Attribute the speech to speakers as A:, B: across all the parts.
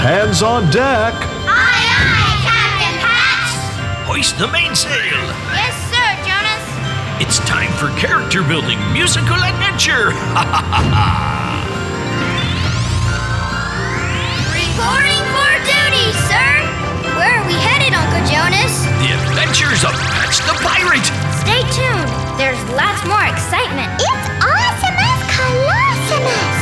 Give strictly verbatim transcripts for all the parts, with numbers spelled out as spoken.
A: hands on deck.
B: Aye, aye, Captain Patch.
C: Hoist the mainsail.
B: Yes, sir, Jonas.
C: It's time for character building musical adventure. Ha ha ha ha.
B: Reporting for duty, sir. Where are we headed, Uncle Jonas?
C: The adventures of Patch the Pirate.
B: Stay tuned. There's lots more excitement. It's Awesomus Colossumus.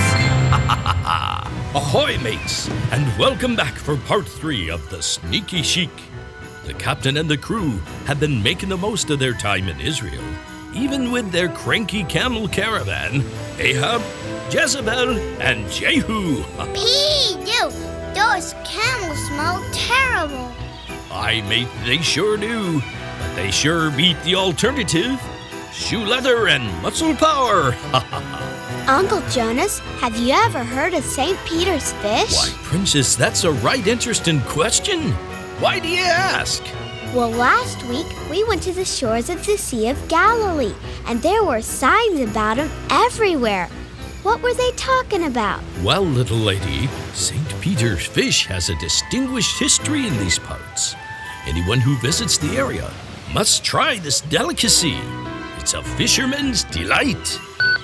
D: Ahoy, mates, and welcome back for part three of The Sneaky Sheik. The captain and the crew have been making the most of their time in Israel, even with their cranky camel caravan, Ahab, Jezebel, and Jehu.
B: Pee-doo. Those camels smell terrible.
D: Aye, mate, they sure do, but they sure beat the alternative. Shoe leather and muscle power.
E: Uncle Jonas, have you ever heard of Saint Peter's fish?
D: Why, Princess, that's a right interesting question. Why do you ask?
E: Well, last week we went to the shores of the Sea of Galilee, and there were signs about him everywhere. What were they talking about?
D: Well, little lady, Saint Peter's fish has a distinguished history in these parts. Anyone who visits the area must try this delicacy. It's a fisherman's delight.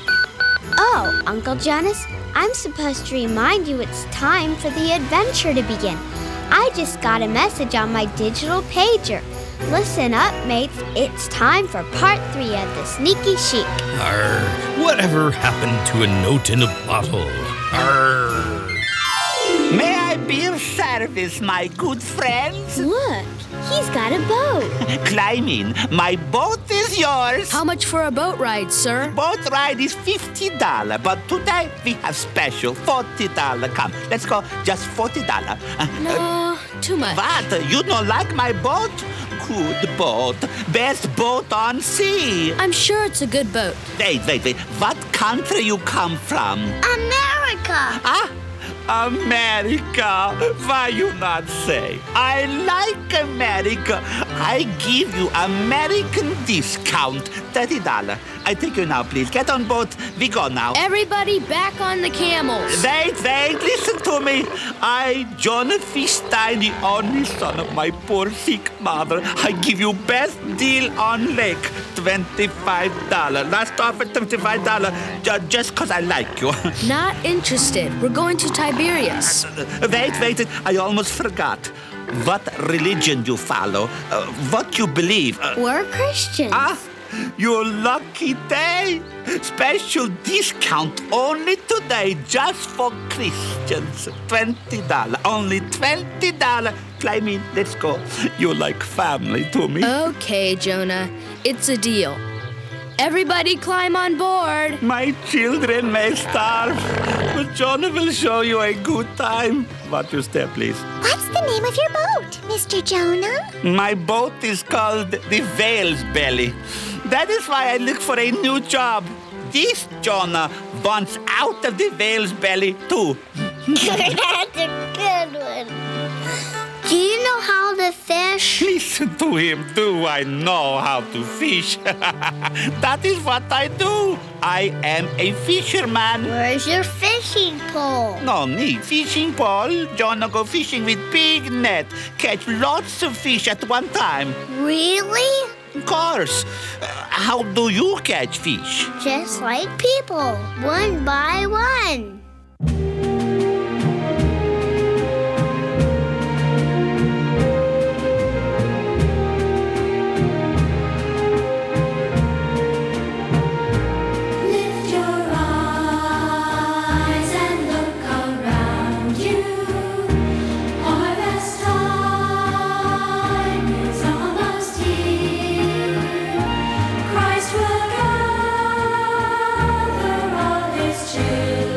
E: Oh, Uncle Jonas, I'm supposed to remind you it's time for the adventure to begin. I just got a message on my digital pager. Listen up, mates. It's time for part three of The Sneaky Sheik.
D: Arr, whatever happened to a note in a bottle? Arr.
F: May I be of service, my good friends?
E: Look, he's got a boat.
F: Climb in. My boat is yours.
G: How much for a boat ride, sir?
F: Boat ride is fifty dollars, but today we have special forty dollars. Come, let's go. Just forty dollars. Uh,
G: No, too much.
F: What? You don't like my boat? Good boat. Best boat on sea.
G: I'm sure it's a good boat.
F: Wait, wait, wait. What country you come from?
B: America.
F: Ah? America. Why you not say? I like America. I give you American discount. thirty dollars. I take you now, please. Get on boat. We go now.
G: Everybody back on the camels.
F: Wait, wait, listen to me. I, John Fishstein, the only son of my poor sick mother, I give you best deal on lake, twenty-five dollars. Last offer, twenty-five dollars, ju- just because I like you.
G: Not interested. We're going to Tiberias.
F: Wait, wait, I almost forgot. What religion you follow? Uh, what you believe? Uh,
E: We're Christians.
F: Ah, your lucky day. Special discount only today, just for Christians. twenty dollars. Only twenty dollars. Climb in. Let's go. You like family to me.
G: Okay, Jonah. It's a deal. Everybody climb on board.
F: My children may starve, but John will show you a good time. Watch your step, please.
B: What's the name of your boat, Mister Jonah?
F: My boat is called the Whale's Belly. That is why I look for a new job. This Jonah wants out of the whale's belly too.
B: That's a good one. Do you know how to fish?
F: Listen to him. Do I know how to fish? That is what I do. I am a fisherman.
B: Where's your fishing pole?
F: No need fishing pole. Jonah go fishing with big net. Catch lots of fish at one time.
B: Really?
F: Of course. Uh, how do you catch fish?
B: Just like people, one by one.
H: Lift your eyes and look around you. Harvest time is almost here. Christ will gather all his children.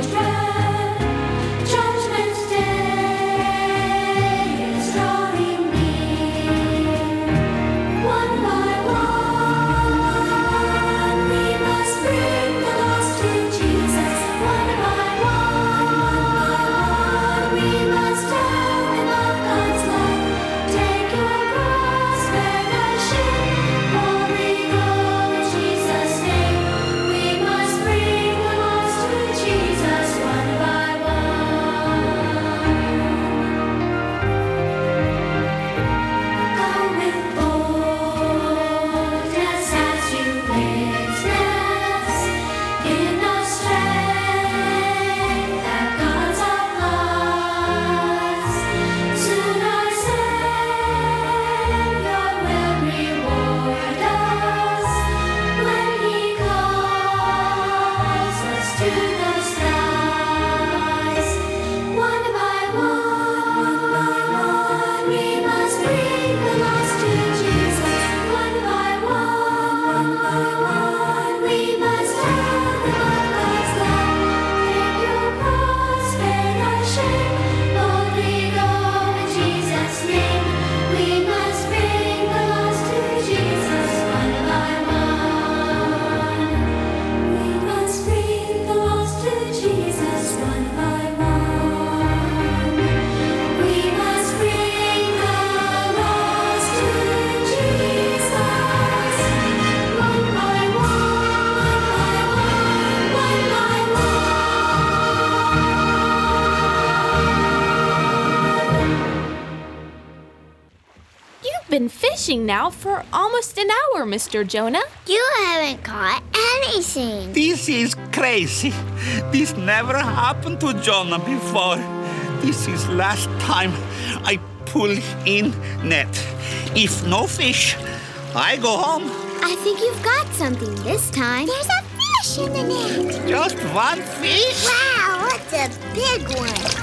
A: been fishing now for almost an hour, Mister Jonah.
B: You haven't caught anything.
F: This is crazy. This never happened to Jonah before. This is last time I pull in net. If no fish, I go home.
E: I think you've got something this time.
B: There's a fish in the net.
F: Just one fish?
B: Wow, what's a big one?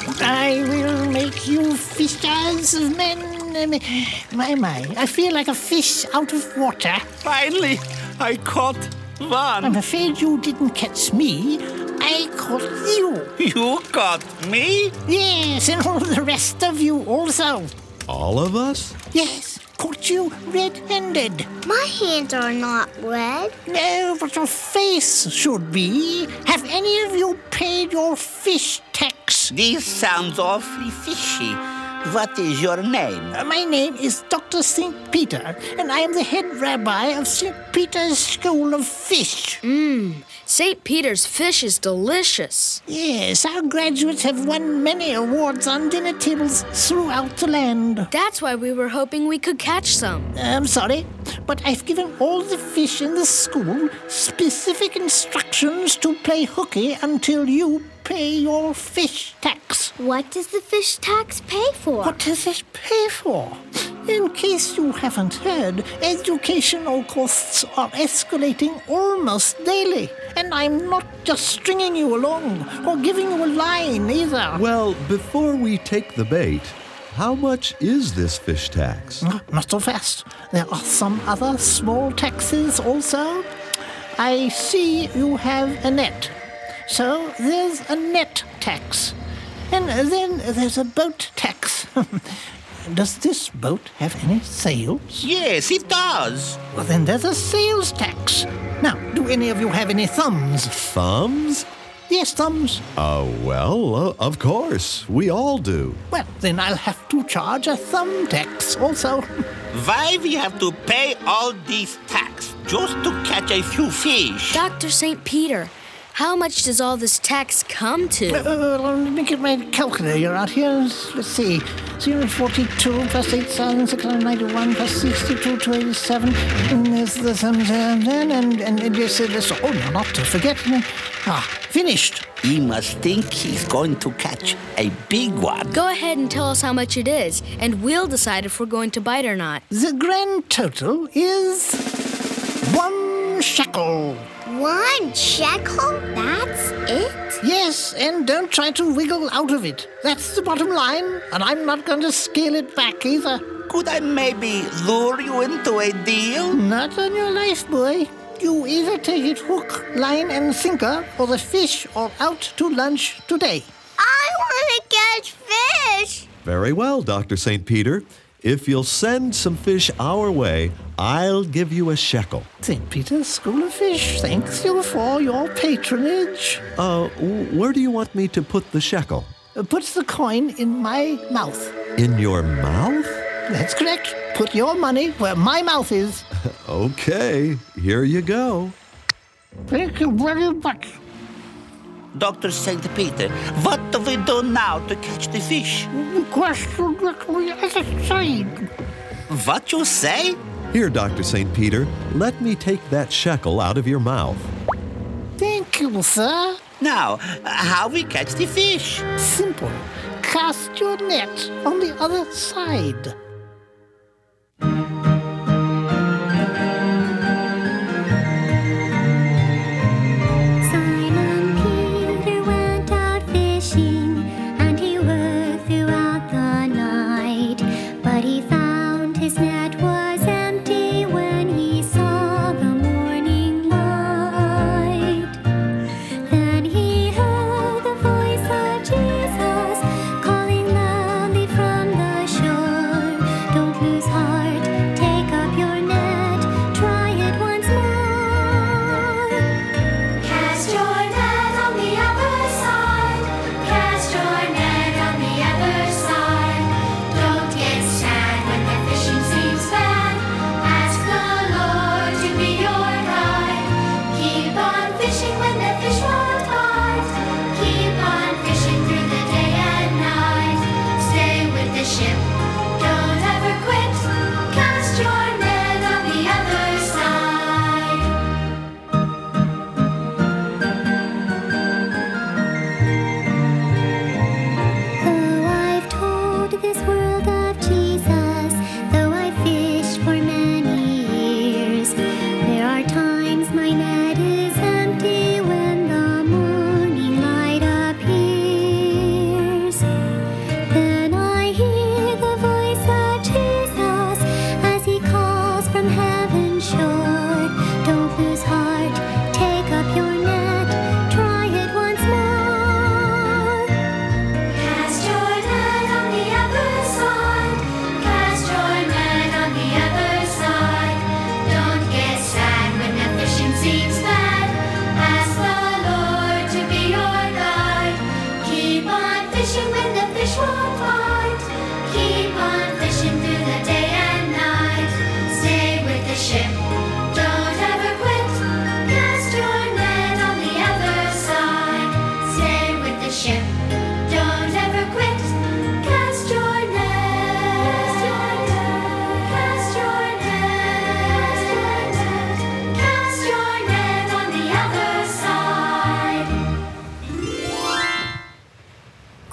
I: I will make you fishers of men. My, my, I feel like a fish out of water.
F: Finally, I caught
I: I'm
F: one.
I: afraid you didn't catch me. I caught you.
F: You caught me?
I: Yes, and all the rest of you also.
J: All of us?
I: Yes, caught you red-handed.
B: My hands are not red.
I: No, but your face should be. Have any of you paid your fish tax?
F: This sounds awfully fishy. What is your name?
I: Uh, my name is Doctor Saint Peter, and I am the head rabbi of Saint Peter's School of Fish.
G: Mmm, Saint Peter's fish is delicious.
I: Yes, our graduates have won many awards on dinner tables throughout the land.
G: That's why we were hoping we could catch some.
I: I'm sorry, but I've given all the fish in the school specific instructions to play hooky until you pay your fish tax.
E: What does the fish tax pay for?
I: What does it pay for? In case you haven't heard, educational costs are escalating almost daily. And I'm not just stringing you along or giving you a line either.
J: Well, before we take the bait, how much is this fish tax?
I: Uh, Not so fast. There are some other small taxes also. I see you have a net. So there's a net tax. And then there's a boat tax. Does this boat have any sails?
F: Yes, it does.
I: Well, then there's a sales tax. Now, do any of you have any thumbs?
J: Thumbs?
I: Yes, thumbs.
J: Uh, well, uh, of course. We all do.
I: Well, then I'll have to charge a thumb tax also.
F: Why we have to pay all this tax just to catch a few fish?
G: Doctor Saint Peter, how much does all this tax come to?
I: Uh, let me get my calculator out here. Let's see. zero forty-two plus eight thousand six hundred ninety-one plus sixty-two to eighty-seven. And there's the some and and and and this, this. Oh, no, not to forget. Ah, finished.
F: He must think he's going to catch a big one.
G: Go ahead and tell us how much it is, and we'll decide if we're going to bite or not.
I: The grand total is one shekel.
B: One shekel? That's it?
I: Yes, and don't try to wiggle out of it. That's the bottom line, and I'm not going to scale it back either.
F: Could I maybe lure you into a deal?
I: Not on your life, boy. You either take it hook, line, and sinker, or the fish are out to lunch today.
B: I want to catch fish.
J: Very well, Doctor Saint Peter. If you'll send some fish our way, I'll give you a shekel.
I: Saint Peter's School of Fish thanks you for your patronage.
J: Uh, w- where do you want me to put the shekel?
I: Uh, Put the coin in my mouth.
J: In your mouth?
I: That's correct. Put your money where my mouth is.
J: Okay, here you go.
I: Thank you very much.
F: Doctor Saint Peter, what do we do now to catch the fish?
I: The question that we aside.
F: What you say?
J: Here, Doctor Saint Peter, let me take that shekel out of your mouth.
I: Thank you, sir.
F: Now, uh, how we catch the fish?
I: Simple. Cast your net on the other side.
H: Simon Peter went out fishing, and he worked throughout the night. But he found his net was empty when he saw the morning light. Then he heard the voice of Jesus calling loudly from the shore.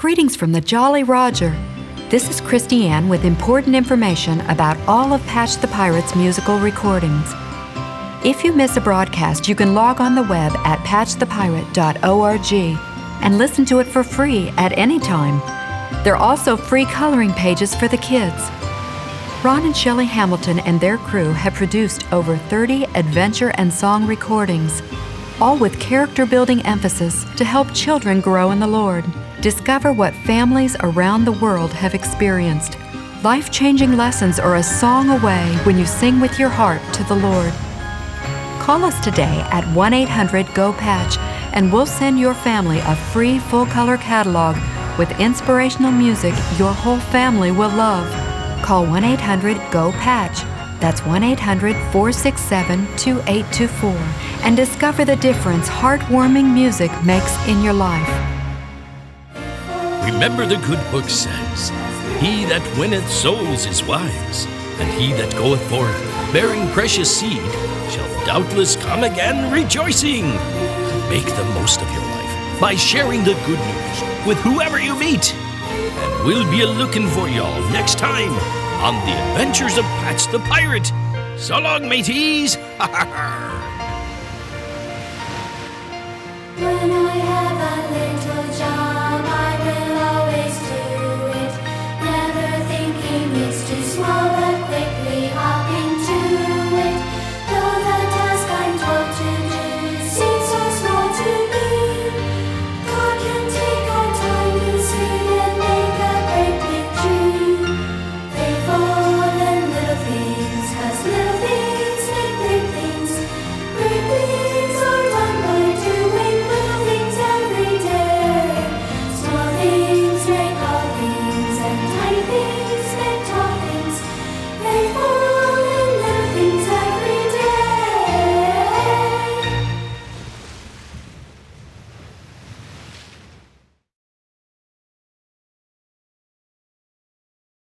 K: Greetings from the Jolly Roger. This is Christy Ann with important information about all of Patch the Pirate's musical recordings. If you miss a broadcast, you can log on the web at patch the pirate dot org and listen to it for free at any time. There are also free coloring pages for the kids. Ron and Shelley Hamilton and their crew have produced over thirty adventure and song recordings, all with character-building emphasis to help children grow in the Lord. Discover what families around the world have experienced. Life-changing lessons are a song away when you sing with your heart to the Lord. Call us today at one eight hundred G O Patch and we'll send your family a free full-color catalog with inspirational music your whole family will love. Call one eight hundred G O Patch. That's one eight hundred, four six seven, two eight two four and discover the difference heartwarming music makes in your life.
D: Remember the good book says, He that winneth souls is wise, and he that goeth forth bearing precious seed shall doubtless come again rejoicing. Make the most of your life by sharing the good news with whoever you meet. And we'll be looking for y'all next time on the Adventures of Patch the Pirate. So long, mateys!
H: When I